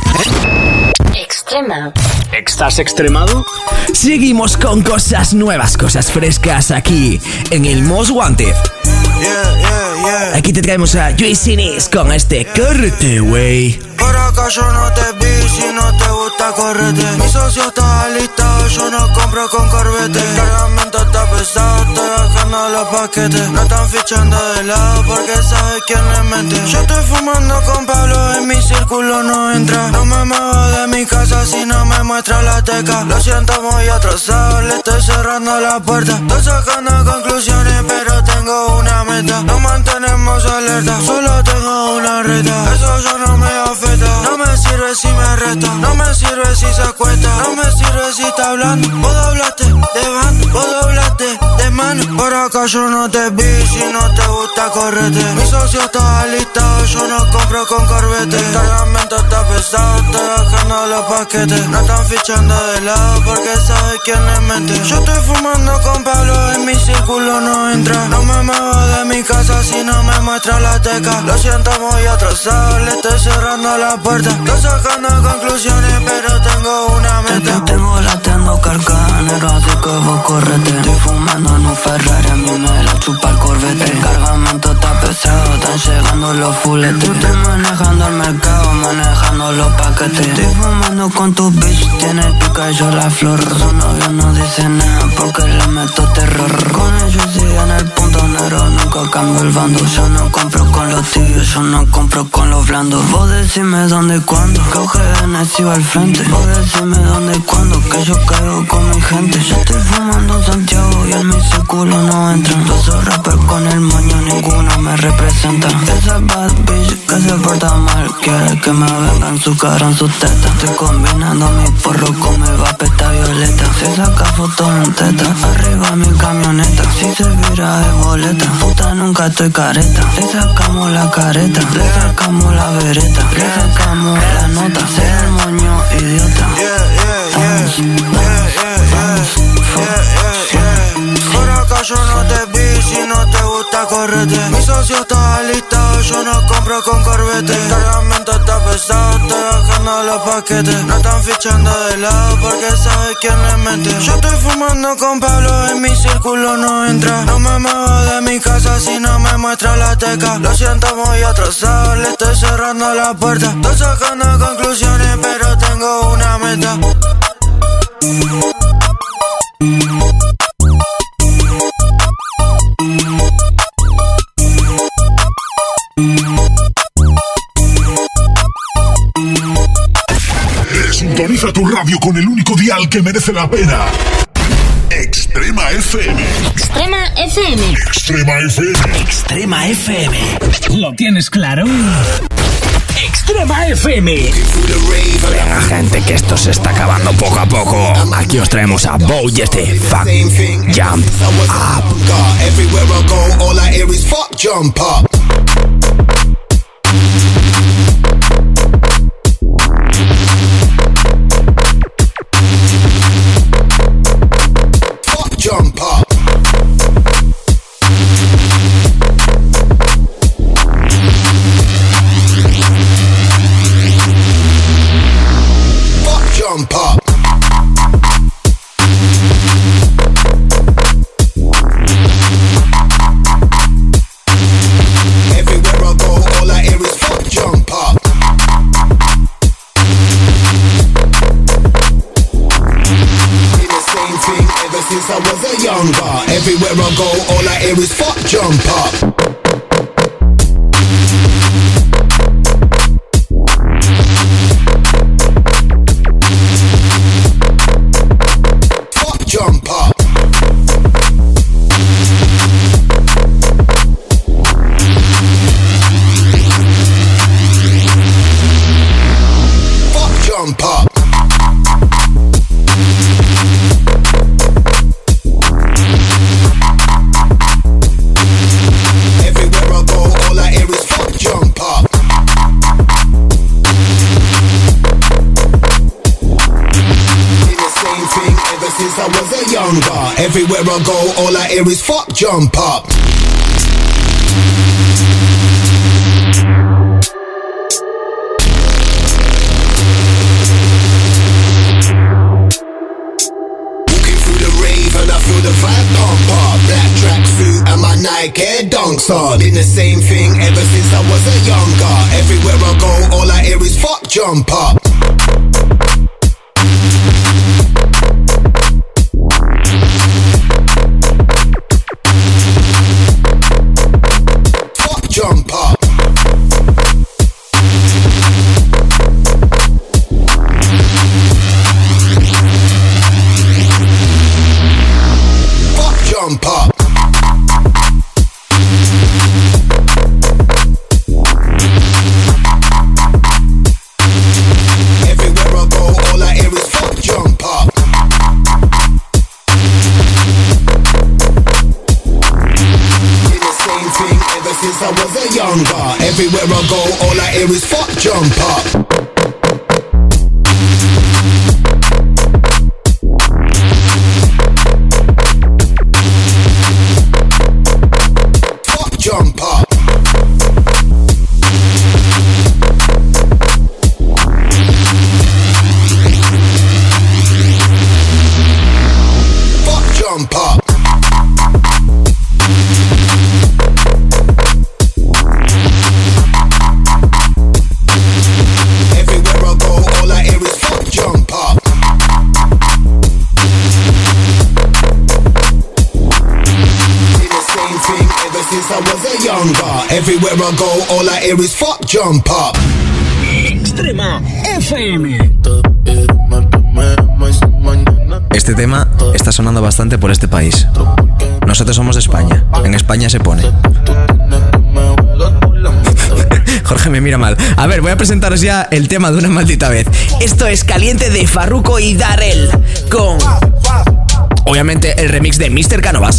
extrema. ¿Estás extremado? Seguimos con cosas nuevas, cosas frescas aquí en el Most Wanted. Aquí te traemos a Juicinis con este Córrete, wey. Por acá yo no te vi, si no te gusta correte. Mi socio está alistado, yo no compro con Corvette. El cargamento está pesado, estoy bajando los paquetes. No están fichando de lado porque sabe quién le mete. Yo estoy fumando con Pablo, en mi círculo no entra. No me muevo de mi casa si no me muestra la teca. Lo siento muy atrasado, le estoy cerrando la puerta. Estoy sacando conclusiones pero tengo una meta. Nos mantenemos alerta, solo tengo una reta. Eso ya no me afecta. No me sirve si me resta, no me sirve si se acuesta, no me sirve si está hablando. Vos doblaste de banda, vos doblaste de mano. Por acá yo no te vi, si no te gusta correte. Mi socio está alistado, yo no compro con Corvette. El cargamento está pesado, estoy bajando los paquetes. No están fichando de lado porque sabe quién le mente. Yo estoy fumando con Pablo, en mi círculo no entra. No me muevo de mi casa si no me muestra la teca. Lo siento muy atrasado, le estoy cerrando la puerta. Estoy sacando conclusiones pero tengo una meta. Te tengo latiendo carcanero, así que vos correte. Estoy fumando en un Ferrari, a mí me la chupa el Corvette. El cargamento está pesado, están llegando los fuletes. Estoy manejando el mercado, manejando los paquetes. Estoy fumando con tu bitch, tiene pica y yo la flor. Su novio no dice nada porque le meto terror. Con ellos sigue en el punto negro, nunca cambio el bando. Yo no compro con los tibios, yo no compro con los blandos. Vos decime dónde y cuándo, que OGN sigo al frente. Vos decime dónde y cuándo, que yo caigo con mi gente. Yo estoy fumando en Santiago y en mi círculo no entran. Todos esos rappers con el moño, ninguno me representa. Esa bad bitch que se porta mal quiere que me vengan su cara en sus tetas. Estoy combinando mi porro con mi vapeta violeta. Se saca fotos en teta, arriba mi camioneta. Si se vira es boleta, puta nunca estoy careta. Le sacamos la careta, le sacamos la vereta, le sacamos la nota. Se el moño idiota. Por acá yo no te vi, si no te gusta correte. Mi socio está alistado, yo no compro con Corvette. El cargamento está pesado, estoy bajando los paquetes. No están fichando de lado porque sabe quién le mente. Yo estoy fumando con Pablo, en mi círculo no entra. No me muevo de mi casa si no me muestra la teca. Lo siento muy atrasado, le estoy cerrando la puerta. Estoy sacando conclusiones pero tengo una meta. Sintoniza tu radio con el único dial que merece la pena. Extrema FM. Extrema FM. Extrema FM. Extrema FM. ¿Lo tienes claro? Extrema FM. Venga, gente, que esto se está acabando poco a poco. Aquí os traemos a Bow y este Fuck Jump Up. Everywhere I go, all I hear is fuck jump up. Fuck jump up. Fuck jump up. Everywhere I go, all I hear is fuck jump up. Been the same thing ever since I was a younger. Everywhere I go, all I hear is fuck jump up. Fuck jump up. Fuck jump up. Everywhere I go, all I hear is fuck jump up. Been the same thing ever since I was a younger. Everywhere I go, all I hear is fuck jump up. Walking through the rave and I feel the vibe pump up. Black tracksuit and my Nike Air Dunks on. Been the same thing ever since I was a younger. Everywhere I go, all I hear is fuck jump up. Fuck jump up. Fuck jump up. Everywhere I go, all I hear is fuck jump up. Been the same thing ever since I was a younger. Everywhere I go, all I hear is fuck jump up. Fuck jump up. Fuck jump up. Everywhere I go, all I hear is fuck jump up. Been the same thing ever since I was a younger. Everywhere I go, all I hear is fuck jump up. Extrema FM. Este tema está sonando bastante por este país. Nosotros somos de España. En España se pone. Jorge me mira mal. A ver, voy a presentaros ya el tema de una maldita vez. Esto es Caliente de Farruko y Darrell con, obviamente, el remix de Mr. Cánovas.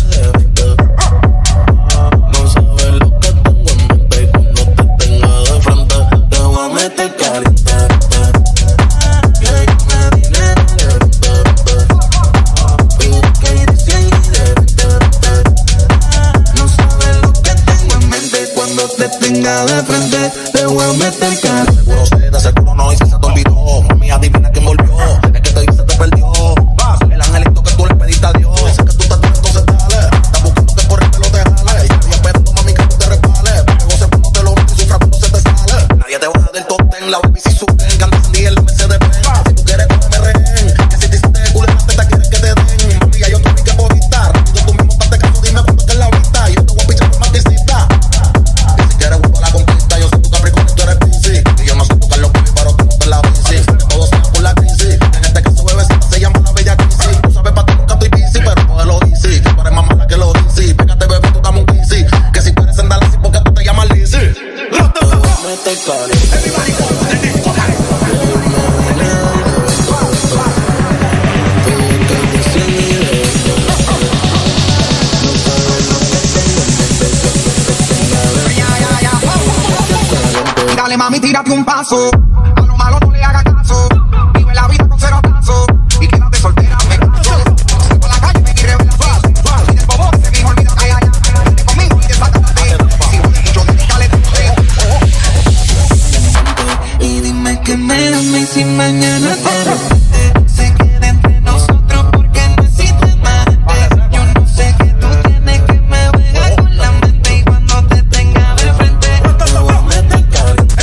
De frente, te voy a meter cara. Seguro sé, de seguro no, y si se te olvidó, mami, adivina quién volvió. Es que te dice te perdió. El angelito que tú le pediste a Dios. Sé que tú estás bien, entonces dale. Estás buscando que por el pelo te jale. Y estoy esperando, mami, que tú te resbales. Porque goce cuando te lo ves y sufra cuando se te sale. Nadie te baja del top ten, la baby si suben. Que andas en día en la Mercedes Benz. Si tú quieres, cógeme rehén. Que si te hiciste culeraste, te quieres que te den. Mami, ya yo te piqué por estar. Rápido tú mismo date caso, dime cuánto te la vista. Y yo te voy a pichar por marquesita. Dale mami, tírate un paso. A lo malo no le hagas caso. Vive la vida con cero atraso. Y quédate soltera, me caso. Si por la calle me quiere ver la face. Y del bobo se dijo, olvídate, ay, ay, ay. Vente conmigo y desátate. Si voy mucho, dedícale tu y dime que me amas y si mañana te repite se queda entre nosotros porque no existe más. Yo no sé qué tú tienes que me juega con la mente y cuando te tenga de frente te voy a meter caliente.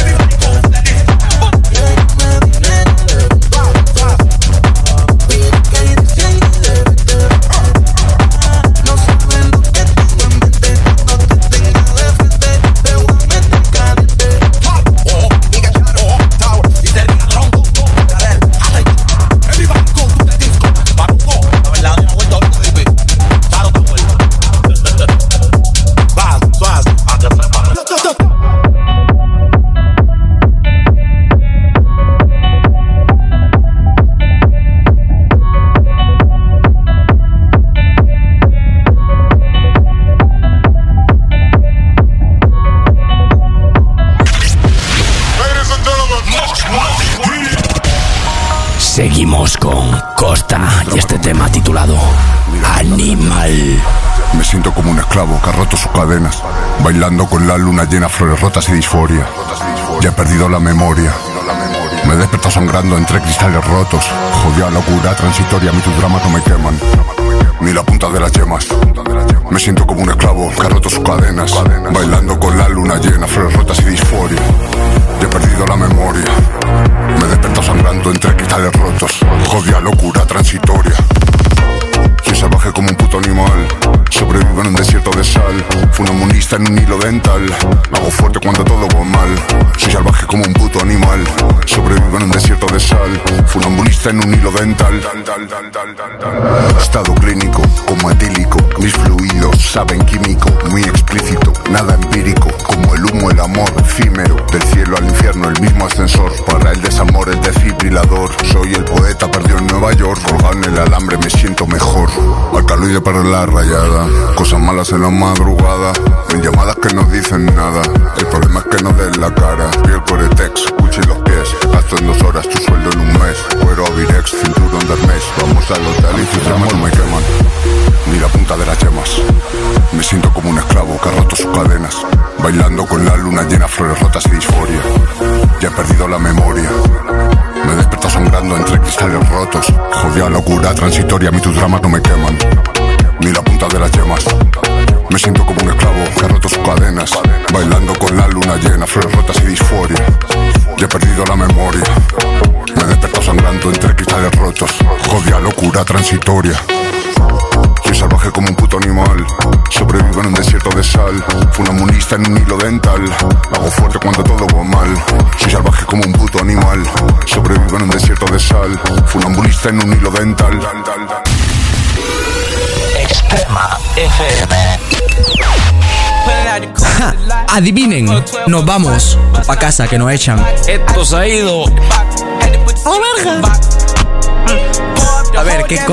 Seguimos con Costa y este tema titulado Animal. Me siento como un esclavo que ha roto sus cadenas, bailando con la luna llena, flores rotas y disforia. Ya he perdido la memoria, me he despertado sangrando entre cristales rotos. Jodida locura transitoria, mi tus dramas no me queman, ni la punta de las yemas. Me siento como un esclavo que ha roto sus cadenas, bailando con la luna llena, flores rotas y disforia. Ya he perdido la memoria, me he despertado sangrando entre cristales rotos. Jodida locura transitoria. Soy salvaje como un puto animal, sobrevivo en un desierto de sal, funambulista en un hilo dental. Me hago fuerte cuando todo va mal. Soy salvaje como un puto animal, sobrevivo en un desierto de sal, funambulista en un hilo dental. Estado clínico, como etílico, mis fluidos saben químico, muy explícito, nada empírico, como el humo, el amor efímero, del cielo al infierno el mismo ascensor, para el desamor el desfibrilador. Soy el poeta perdido en Nueva York, colgado en el alambre me siento mejor. Alcaloide para la rayada, cosas malas en la madrugada, en llamadas que no dicen nada. El problema es que no den la cara. Piel Coretex, Gucci los pies, gasto en 2 horas tu sueldo en un mes. Cuero Virex, cinturón de Hermes, vamos al hotel y tus llamas no me queman, ni la punta de las yemas. Me siento como un esclavo que ha roto sus cadenas, bailando con la luna llena, flores rotas y disforia. Ya he perdido la memoria, me he despertado sangrando entre cristales rotos. Jodida locura transitoria, mi tus dramas no me queman, ni la punta de las yemas. Me siento como un esclavo que ha roto sus cadenas, bailando con la luna llena, flores rotas y disforia. Ya he perdido la memoria, me he despertado sangrando entre cristales rotos. Jodida locura transitoria. Soy salvaje como un puto animal, sobrevivo en un desierto de sal, funambulista en un hilo dental. Me hago fuerte cuando todo va mal. Soy salvaje como un puto animal, sobrevivo en un desierto de sal, funambulista en un hilo dental. Extrema FM. Adivinen, nos vamos pa' casa que nos echan. Esto se ha ido. A ver, ¿qué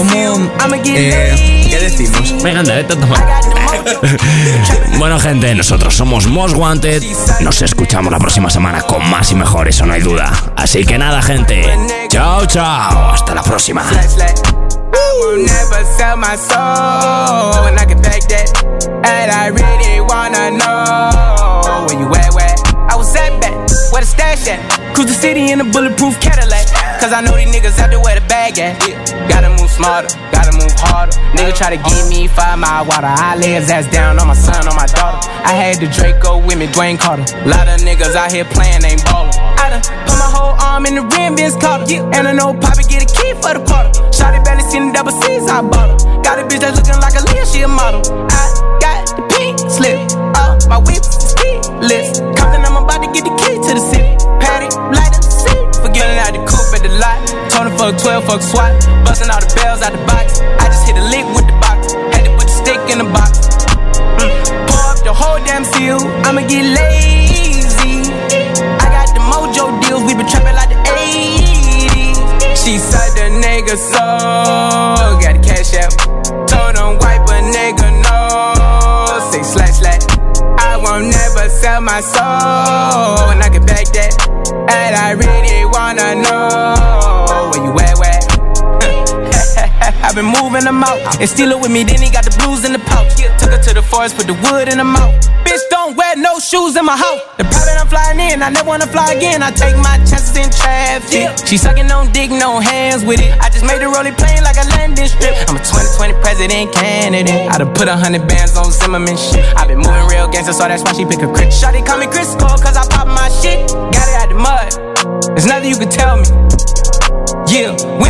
decimos? Venga, anda, vete a tomar. Bueno, gente, nosotros somos Most Wanted. Nos escuchamos la próxima semana con más y mejor, eso no hay duda. Así que nada, gente. Chao, chao. Hasta la próxima. I will never sell my soul, and I can take that. And I really wanna know where you at, where I was at back, where the stash at. Cruise the city in a bulletproof Cadillac, cause I know these niggas out there where the bag at. Gotta move smarter, gotta move harder. Nigga try to give me 5 mile water, I lay his ass down on my son, on my daughter. I had the Draco with me, Dwayne Carter. Lot of niggas out here playing, ain't ballin'. I done put my whole arm in the rim, Vince Carter. And I know Poppy get a key for the quarter. Shawty barely seen the double C's, I bought her. Got a bitch that's looking like a Leah, she a model. I got the pink slip, my whip is keyless. Compton, I'm about to get the key to the city. Patty, light up the seat. Forgetting out the coupe at the lot. Told her fuck 12, fuck SWAT. Busting all the bells out the box. I just hit a lick with the box. Had to put the stick in the box. Pour up the whole damn seal. I'ma get lazy. I got the mojo deals. We been trapping like the 80s. She said the nigga so got the cash out. Told him wipe a nigga no. Say slash. I won't never sell my soul, and I can back that. And I really wanna know where you at, where? I've been moving them out and steal it with me, then he got the blues in the pouch. Took her to the forest, put the wood in the mouth. Bitch, don't wear no shoes in my house. The private I'm flying in, I never wanna fly again. I take my chances in traffic. She sucking on dick, no hands with it. I just made the rolling plane like a landing strip. I'm a 2020 president candidate. I done put 100 bands on Zimmerman shit. I been moving real gangster, so that's why she pick a crit. Shawty call me Crisco, cause I pop my shit. Got it out the mud, there's nothing you can tell me. Yeah, we